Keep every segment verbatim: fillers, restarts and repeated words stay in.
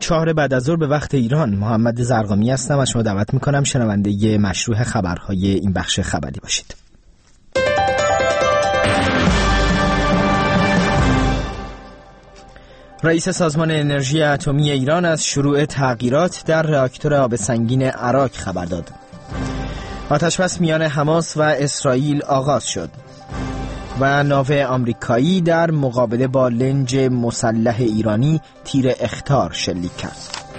چهار بعد از ظهر به وقت ایران. محمد زرقامی هستم و شما دعوت میکنم شنونده مشروع خبرهای این بخش خبری باشید. رئیس سازمان انرژی اتمی ایران از شروع تغییرات در راکتور آب سنگین عراق خبر داد. آتش‌بس میان حماس و اسرائیل آغاز شد و ناو آمریکایی در مقابله با لنج مسلح ایرانی تیر اخطار شلیک کرد.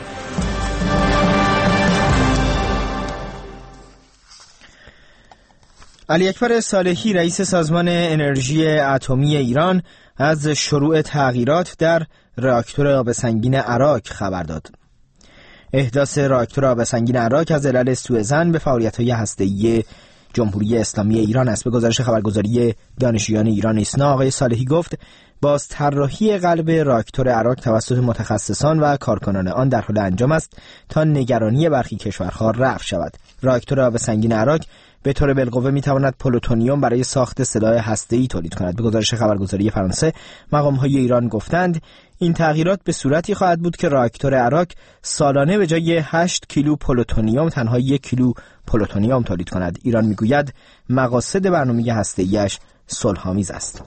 علی اکبر صالحی رئیس سازمان انرژی اتمی ایران از شروع تغییرات در راکتور آب سنگین عراق خبر داد. احداث راکتور آب سنگین عراق از علل سوءظن به فعالیت‌های هسته‌ای جمهوری اسلامی ایران است. به گزارش خبرگزاری دانشجویان ایران ایسنا، آقای صالحی گفت باز طراحی قلب راکتور عراق توسط متخصصان و کارکنان آن در حال انجام است تا نگرانی برخی کشورها رفع شود. راکتور آب سنگین عراق به طور بالقوه میتواند پلوتونیوم برای ساخت سلاح هسته‌ای تولید کند. به گزارش خبرگزاری فرانسه، مقام‌های ایران گفتند این تغییرات به صورتی خواهد بود که راکتور عراق سالانه به جای هشت کیلو پلوتونیوم تنها یک کیلو پلوتونیوم تولید کند. ایران میگوید مقاصد برنامه هسته‌ایش صلح‌آمیز است.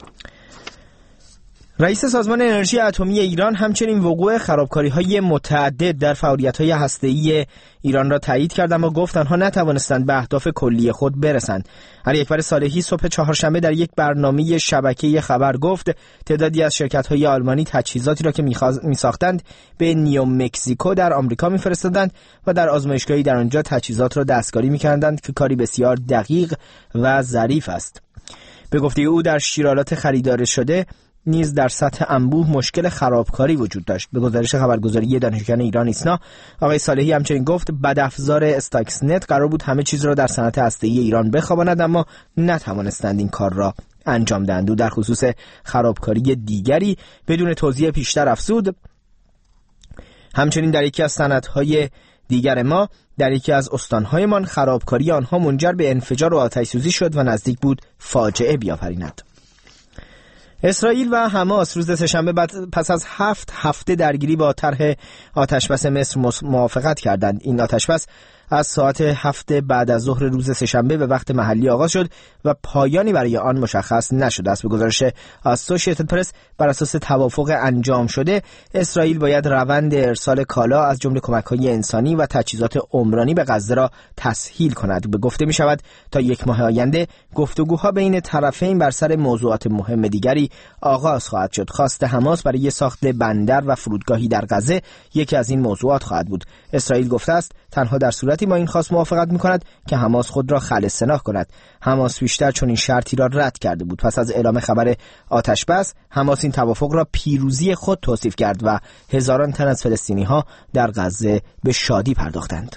رئیس سازمان انرژی اتمی ایران همچنین وقوع خرابکاری‌های متعدد در فعالیت‌های هسته‌ای ایران را تایید کرد، اما گفت آنها نتوانستند به اهداف کلی خود برسند. علی اکبر صالحی صبح چهارشنبه در یک برنامه شبکه خبر گفت تعدادی از شرکت‌های آلمانی تجهیزاتی را که می‌ساختند به نیو مکزیکو در آمریکا می‌فرستادند و در آزمایشگاهی در آنجا تجهیزات را دستکاری می‌کردند که کاری بسیار دقیق و ظریف است. به گفته او در شیرالات خریدار شده نیز در سطح انبوه مشکل خرابکاری وجود داشت. به گزارش خبرگزاری دانشجویان ایران ایسنا، آقای صالحی همچنین گفت بدافزار استاکسنت قرار بود همه چیز را در صنعت هسته‌ای ایران بخواباند، اما نتوانستند این کار را انجام دهند. او در خصوص خرابکاری دیگری بدون توضیح پیشتر افزود همچنین در یکی از صنعت‌های دیگر ما در یکی از استان‌هایمان خرابکاری آنها منجر به انفجار و آتش‌سوزی شد و نزدیک بود فاجعه بیافریند. اسرائیل و حماس روز سه‌شنبه بعد پس از هفت هفته درگیری با طرح آتش‌بس مصر موافقت کردند. این آتش‌بس از ساعت هفت بعد از ظهر روز سه‌شنبه به وقت محلی آغاز شد و پایانی برای آن مشخص نشده است. به گزارش اسوسییتد پرس، بر اساس توافق انجام شده اسرائیل باید روند ارسال کالا از جمله کمک‌های انسانی و تجهیزات عمرانی به غزه را تسهیل کند. به گفته می‌شود تا یک ماه آینده گفتگوها بین طرفین بر سر موضوعات مهم دیگری آغاز خواهد شد. خواست حماس برای ساخت بندر و فرودگاهی در غزه یکی از این موضوعات خواهد بود. اسرائیل گفته است تنها در صورتی با این خواست موافقت می‌کند که حماس خود را خلأ سلاح کند. حماس پیشتر چون این شرطی را رد کرده بود. پس از اعلام خبر آتش‌بس، حماس این توافق را پیروزی خود توصیف کرد و هزاران تن از فلسطینی‌ها در غزه به شادی پرداختند.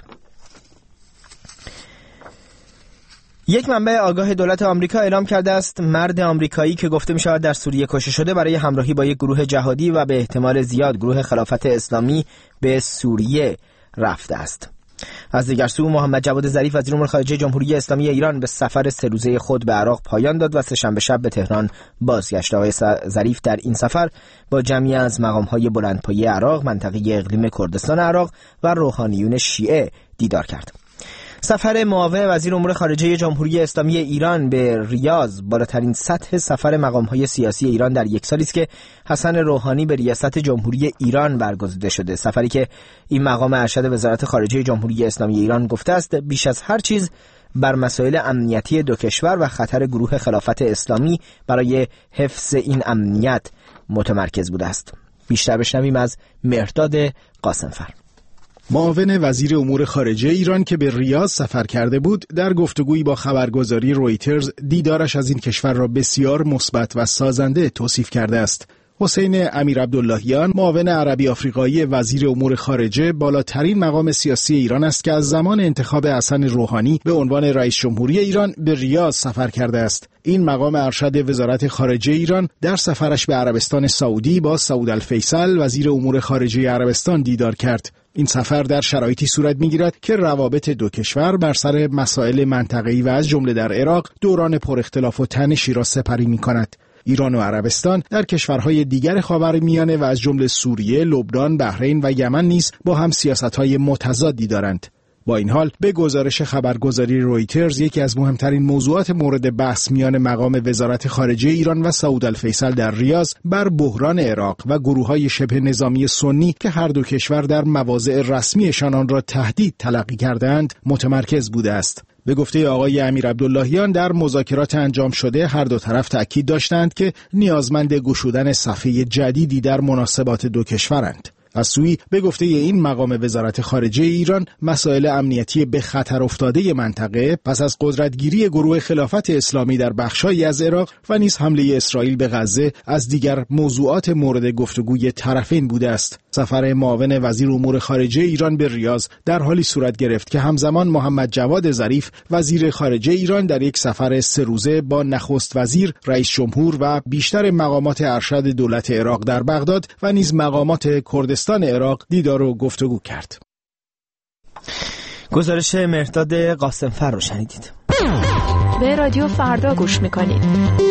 یک منبع آگاه دولت آمریکا اعلام کرده است مرد آمریکایی که گفته می شود در سوریه کشته شده برای همراهی با یک گروه جهادی و به احتمال زیاد گروه خلافت اسلامی به سوریه رفته است. از دیگر سو، محمد جواد ظریف وزیر امور خارجه جمهوری اسلامی ایران به سفر سه روزه خود به عراق پایان داد و سه‌شنبه شب به تهران بازگشت. آقای ظریف در این سفر با جمعی از مقام‌های بلندپایه عراق، منطقه اقلیم کردستان عراق و روحانیون شیعه دیدار کرد. سفر معاون وزیر امور خارجه جمهوری اسلامی ایران به ریاض بالاترین سطح سفر مقام‌های سیاسی ایران در یک سالی است که حسن روحانی به ریاست جمهوری ایران برگزیده شده. سفری که این مقام ارشد وزارت خارجه جمهوری اسلامی ایران گفته است بیش از هر چیز بر مسائل امنیتی دو کشور و خطر گروه خلافت اسلامی برای حفظ این امنیت متمرکز بوده است. بیشتر بشنویم از مهرداد قاسمفر. معاون وزیر امور خارجه ایران که به ریاض سفر کرده بود، در گفتگویی با خبرگزاری رویترز دیدارش از این کشور را بسیار مثبت و سازنده توصیف کرده است. حسین امیرعبداللهیان، معاون عربی آفریقایی وزیر امور خارجه، بالاترین مقام سیاسی ایران است که از زمان انتخاب حسن روحانی به عنوان رئیس جمهوری ایران به ریاض سفر کرده است. این مقام ارشد وزارت خارجه ایران در سفرش به عربستان سعودی با سعود الفیصل وزیر امور خارجه عربستان دیدار کرد. این سفر در شرایطی صورت می‌گیرد که روابط دو کشور بر سر مسائل منطقه‌ای و از جمله در عراق دوران پر اختلاف و تنشی را سپری می‌کند. ایران و عربستان در کشورهای دیگر خاورمیانه و از جمله سوریه، لبنان، بحرین و یمن نیز با هم سیاست‌های متضادی دارند. با این حال به گزارش خبرگزاری رویترز یکی از مهمترین موضوعات مورد بحث میان مقام وزارت خارجه ایران و سعود الفیصل در ریاض بر بحران عراق و گروه‌های شبه نظامی سنی که هر دو کشور در مواضع رسمیشان آن را تهدید تلقی کردند متمرکز بوده است. به گفته آقای امیر عبداللهیان در مذاکرات انجام شده هر دو طرف تأکید داشتند که نیازمند گشودن صفحه جدیدی در مناسبات دو کشورند. از سوی به گفته این مقام وزارت خارجه ایران مسائل امنیتی به خطر افتاده منطقه پس از قدرتگیری گروه خلافت اسلامی در بخشایی از عراق و نیز حمله اسرائیل به غزه از دیگر موضوعات مورد گفتگوی طرفین بوده است. سفر معاون وزیر امور خارجه ایران به ریاض در حالی صورت گرفت که همزمان محمد جواد ظریف وزیر خارجه ایران در یک سفر سه روزه با نخست وزیر، رئیس جمهور و بیشتر مقامات ارشد دولت عراق در بغداد و نیز مقامات کردستان عراق دیدار و گفتگو کرد. گزارش مهرداد قاسمفر رو شنیدید. به رادیو فردا گوش میکنید.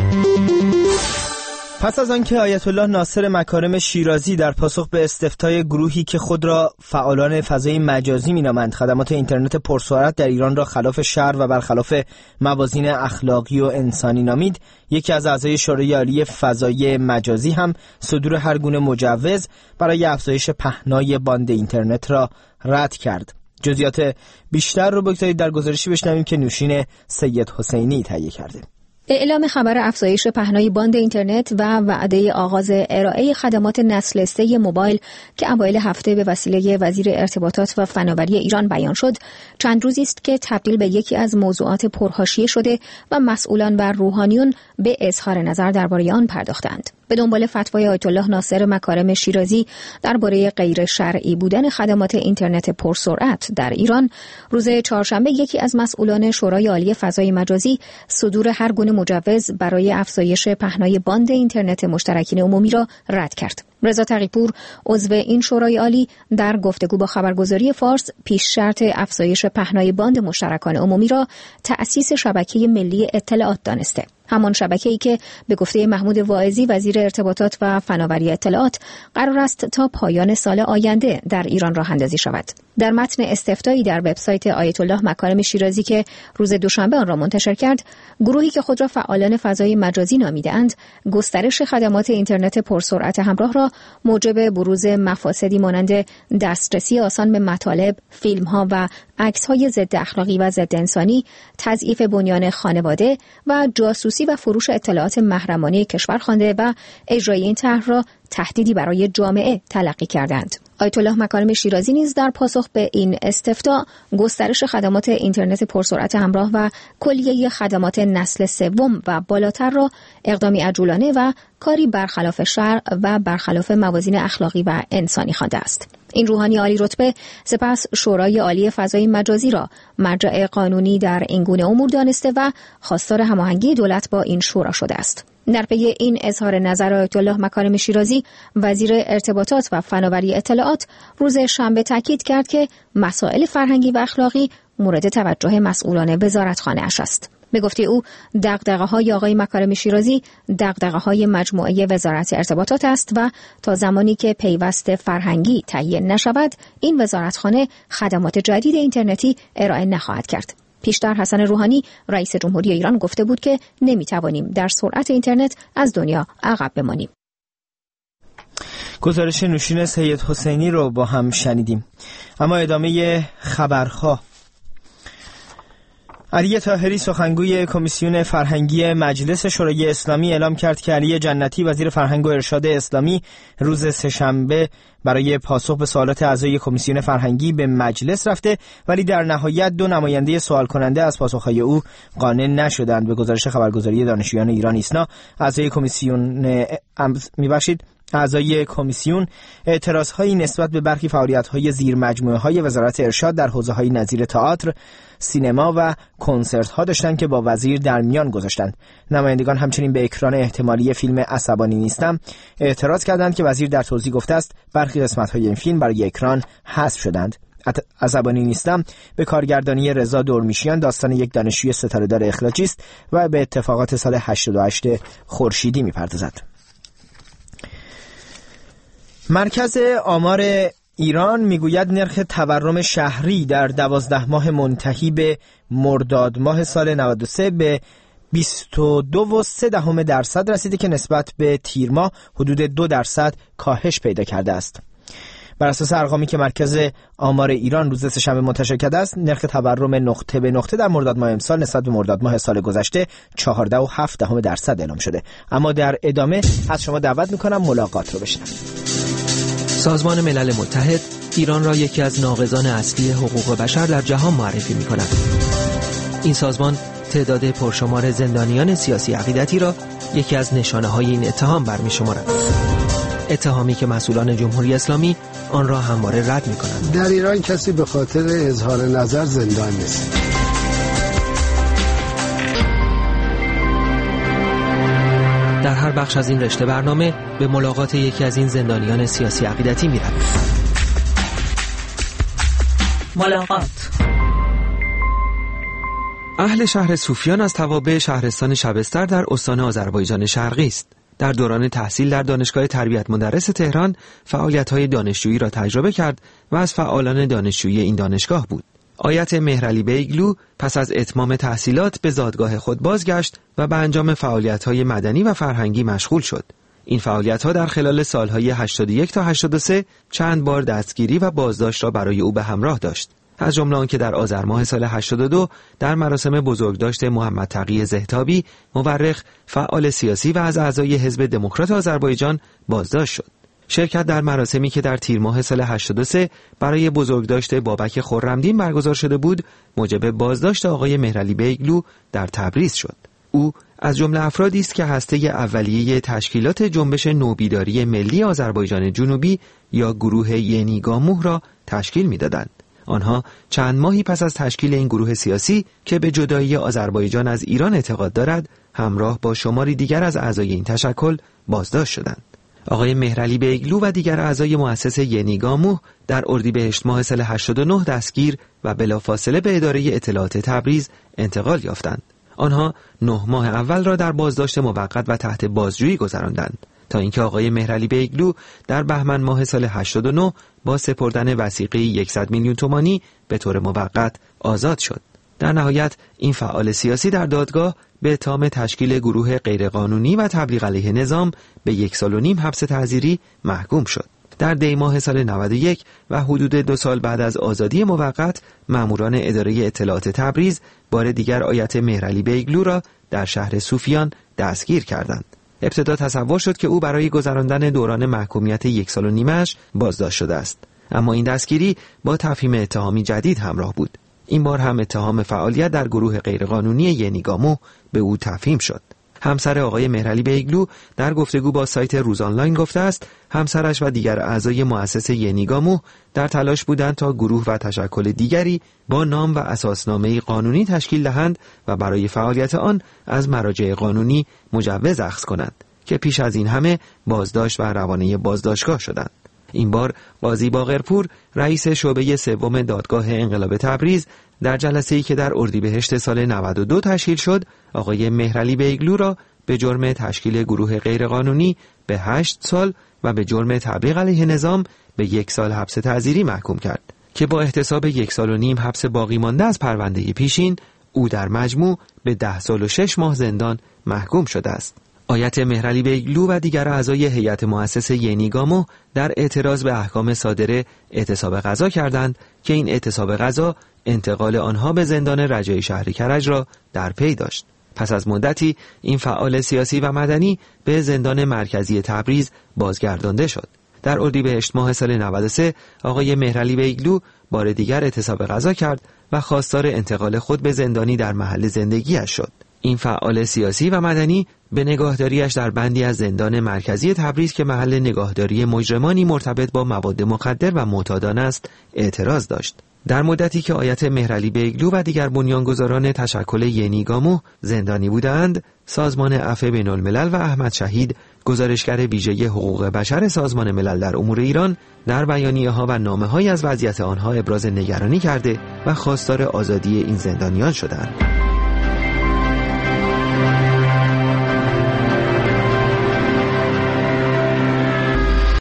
پس از آنکه آیت الله ناصر مکارم شیرازی در پاسخ به استفتای گروهی که خود را فعالان فضای مجازی مینامند خدمات اینترنت پرسرعت در ایران را خلاف شرع و برخلاف موازین اخلاقی و انسانی نامید، یکی از اعضای شورای عالی فضای مجازی هم صدور هر گونه مجوز برای افزایش پهنای باند اینترنت را رد کرد. جزئیات بیشتر رو بگذارید در گزارشی بشنویم که نوشین سید حسینی تهیه کرده. اعلام خبر افزایش پهنای باند اینترنت و وعده آغاز ارائه خدمات نسل سه موبایل که اوایل هفته به وسیله وزیر ارتباطات و فناوری ایران بیان شد، چند روزی است که تبدیل به یکی از موضوعات پرحاشیه شده و مسئولان و روحانیون به اظهار نظر درباره آن پرداختند. به دنبال فتوای آیت الله ناصر مکارم شیرازی درباره غیر شرعی بودن خدمات اینترنت پرسرعت در ایران، روز چهارشنبه یکی از مسئولان شورای عالی فضای مجازی صدور هر گونه مجوز برای افزایش پهنای باند اینترنت مشترکین عمومی را رد کرد. رضا تقی‌پور عضو این شورای عالی در گفتگو با خبرگزاری فارس پیش شرط افزایش پهنای باند مشترکان عمومی را تأسیس شبکه ملی اطلاعات دانسته. همان شبکه‌ای که به گفته محمود واعظی وزیر ارتباطات و فناوری اطلاعات قرار است تا پایان سال آینده در ایران راه اندازی شود. در متن استفتایی در وبسایت آیت الله مکارم شیرازی که روز دوشنبه آن را منتشر کرد، گروهی که خود را فعالان فضای مجازی نامیده‌اند، گسترش خدمات اینترنت پرسرعت همراه را موجب بروز مفاسدی مانند دسترسی آسان به مطالب، فیلم‌ها و عکس‌های ضد اخلاقی و ضد انسانی، تضعیف بنیان خانواده و جاسوسی و فروش اطلاعات محرمانه کشور خوانده و اجرای این طرح را تهدیدی برای جامعه تلقی کردند. آیت الله مکارم شیرازی نیز در پاسخ به این استفتاء گسترش خدمات اینترنت پرسرعت همراه و کلیه خدمات نسل سوم و بالاتر را اقدامی عجولانه و کاری برخلاف شرع و برخلاف موازین اخلاقی و انسانی خوانده است. این روحانی عالی رتبه سپس شورای عالی فضای مجازی را مرجع قانونی در این گونه امور دانسته و خواستار هماهنگی دولت با این شورا شده است. در پی این اظهار نظر آیت الله مکارم شیرازی، وزیر ارتباطات و فناوری اطلاعات روز شنبه تاکید کرد که مسائل فرهنگی و اخلاقی مورد توجه مسئولان وزارتخانه اش است. به گفته او، دغدغه‌های آقای مکارم شیرازی دغدغه‌های مجموعه وزارت ارتباطات است و تا زمانی که پیوست فرهنگی تهیه نشود، این وزارتخانه خدمات جدید اینترنتی ارائه نخواهد کرد. پیشتر حسن روحانی رئیس جمهوری ایران گفته بود که نمیتوانیم در سرعت اینترنت از دنیا عقب بمانیم. گزارش نوشین سید حسینی رو با هم شنیدیم. اما ادامه خبرها. علی طاهری سخنگوی کمیسیون فرهنگی مجلس شورای اسلامی اعلام کرد که علی جنتی وزیر فرهنگ و ارشاد اسلامی روز سه‌شنبه برای پاسخ به سوالات اعضای کمیسیون فرهنگی به مجلس رفته، ولی در نهایت دو نماینده سوال کننده از پاسخهای او قانع نشدند. به گزارش خبرگزاری دانشجویان ایران ایسنا، اعضای کمیسیون میبخشید اعضای کمیسیون اعتراضهایی نسبت به برخی فعالیت‌های زیر مجموعه‌های وزارت ارشاد در حوزه‌های نظیر تئاتر، سینما و کنسرت‌ها داشتند که با وزیر در میان گذاشتند. نمایندگان همچنین به اکران احتمالی فیلم عصبانی نیستم اعتراض کردند که وزیر در توضیح گفته است برخی قسمت‌های این فیلم برای اکران حذف شدند. عصبانی نیستم به کارگردانی رضا دورمیشیان داستان یک دانشجوی ستاره‌دار اخراجی است و به اتفاقات سال هشتاد و هشت خورشیدی می‌پردازد. مرکز آمار ایران میگوید نرخ تورم شهری در دوازده ماه منتهی به مرداد ماه سال نود و سه به بیست و دو و سه دهم درصد رسیده که نسبت به تیر ماه حدود دو درصد کاهش پیدا کرده است. بر اساس ارقامی که مرکز آمار ایران روز سه‌شنبه منتشر کرده است، نرخ تورم نقطه به نقطه در مرداد ماه امسال نسبت به مرداد ماه سال گذشته چهارده و هفت دهم درصد اعلام شده. اما در ادامه از شما دعوت میکنم ملاقات رو بشنوید. سازمان ملل متحد ایران را یکی از ناقضان اصلی حقوق بشر در جهان معرفی می‌کند. این سازمان تعداد پرشمار زندانیان سیاسی عقیدتی را یکی از نشانه‌های این اتهام برمی‌شمارد. اتهامی که مسئولان جمهوری اسلامی آن را همواره رد می‌کنند. در ایران کسی به خاطر اظهار نظر زندان نیست. در هر بخش از این رشته برنامه به ملاقات یکی از این زندانیان سیاسی عقیدتی می‌رویم. ملاقات. اهل شهر سوفیان از توابع شهرستان شبستر در استان آذربایجان شرقی است. در دوران تحصیل در دانشگاه تربیت مدرس تهران فعالیت‌های دانشجویی را تجربه کرد و از فعالان دانشجویی این دانشگاه بود. آیت مهرعلی بیگلو پس از اتمام تحصیلات به زادگاه خود بازگشت و به انجام فعالیت‌های مدنی و فرهنگی مشغول شد. این فعالیت‌ها در خلال سال‌های هشتاد و یک تا هشتاد و سه چند بار دستگیری و بازداشت را برای او به همراه داشت. از جمله آنکه در آذر ماه سال هشتاد و دو در مراسم بزرگداشت محمد تقی زهتابی مورخ، فعال سیاسی و از اعضای حزب دموکرات آذربایجان بازداشت شد. شرکت در مراسمی که در تیر ماه سال هشتاد و سه برای بزرگداشت بابک خرمدین برگزار شده بود، موجب بازداشت آقای مهرعلی بیگلو در تبریز شد. او از جمله افرادی است که هسته اولیه تشکیلات جنبش نوبیداری ملی آذربایجان جنوبی یا گروه ینیگاموه را تشکیل می‌دادند. آنها چند ماهی پس از تشکیل این گروه سیاسی که به جدایی آذربایجان از ایران اعتقاد دارد، همراه با شماری دیگر از اعضای این تشکل بازداشت شدند. آقای مهرعلی بیگلو و دیگر اعضای مؤسس ینیگاموه در اردیبهشت ماه سال هشتاد و نه دستگیر و بلافاصله به اداره اطلاعات تبریز انتقال یافتند. آنها نه ماه اول را در بازداشت موقت و تحت بازجویی گذراندند تا اینکه آقای مهرعلی بیگلو در بهمن ماه سال هشتاد و نه با سپردن وثیقه صد میلیون تومانی به طور موقت آزاد شد. در نهایت این فعال سیاسی در دادگاه به اتهام تشکیل گروه غیرقانونی و تبلیغ علیه نظام به یک سال و نیم حبس تعزیری محکوم شد. در دی ماه سال نود و یک و حدود دو سال بعد از آزادی موقت، ماموران اداره اطلاعات تبریز بار دیگر آیت مهرعلی بیگلو را در شهر سوفیان دستگیر کردند. ابتدا تصور شد که او برای گذراندن دوران محکومیت یک سال و نیمش بازداشت شده است، اما این دستگیری با تفهیم اتهامی جدید همراه بود. این بار هم اتهام فعالیت در گروه غیرقانونی ینیگاموه به او تفهیم شد. همسر آقای مهرعلی بیگلو در گفتگو با سایت روز آنلاین گفته است همسرش و دیگر اعضای مؤسس ینیگاموه در تلاش بودند تا گروه و تشکل دیگری با نام و اساسنامه قانونی تشکیل دهند و برای فعالیت آن از مراجع قانونی مجوز اخذ کنند که پیش از این همه بازداشت و روانه بازداشتگاه شدند. این بار قاضی باقرپور رئیس شعبه سوم دادگاه انقلاب تبریز در جلسه‌ای که در اردیبهشت سال نود و دو تشکیل شد، آقای مهرعلی بیگلو را به جرم تشکیل گروه غیرقانونی به هشت سال و به جرم تبلیغ علیه نظام به یک سال حبس تعزیری محکوم کرد که با احتساب یک سال و نیم حبس باقی مانده از پرونده پیشین، او در مجموع به ده سال و شش ماه زندان محکوم شده است. آیت مهرعلی بیگلو و دیگر اعضای هیئت مؤسس ینیگاموه در اعتراض به احکام صادره اعتصاب قضا کردند که این اعتصاب قضا انتقال آنها به زندان رجایی شهر کرج را در پی داشت. پس از مدتی این فعال سیاسی و مدنی به زندان مرکزی تبریز بازگردانده شد. در اردیبهشت ماه سال نود و سه آقای مهرعلی بیگلو بار دیگر اعتصاب قضا کرد و خواستار انتقال خود به زندانی در محل زندگیش شد. این فعال سیاسی و مدنی به نگاهداریش در بندی از زندان مرکزی تبریز که محل نگاهداری مجرمانی مرتبط با مواد مخدر و معتادان است اعتراض داشت. در مدتی که آیت مهرعلی بیگلو و دیگر بنیانگذاران تشکل ینیگاموه زندانی بودند، سازمان عفو بین‌الملل و احمد شهید گزارشگر ویژه حقوق بشر سازمان ملل در امور ایران در بیانیه‌ها و نامه‌هایی از وضعیت آنها ابراز نگرانی کرده و خواستار آزادی این زندانیان شدند.